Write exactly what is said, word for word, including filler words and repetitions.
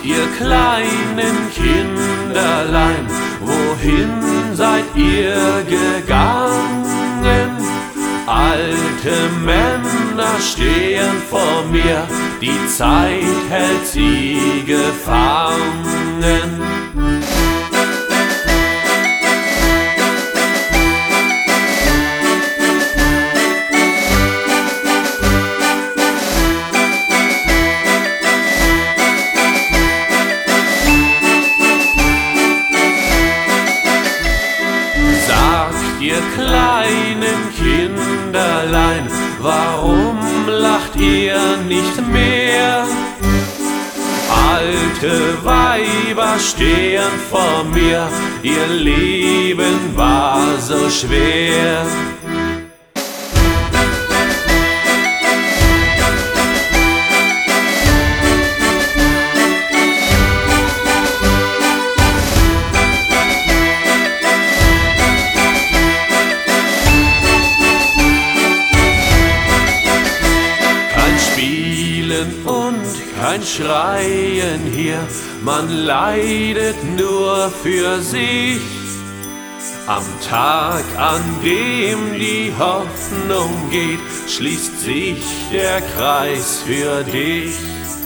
ihr kleinen Kinderlein, wohin seid ihr gegangen? Alte Männer stehen vor mir, die Zeit hält sie gefangen. Ihr kleinen Kinderlein, warum lacht ihr nicht mehr? Alte Weiber stehen vor mir, ihr Leben war so schwer. Und kein Schreien hier, man leidet nur für sich. Am Tag, an dem die Hoffnung geht, schließt sich der Kreis für dich.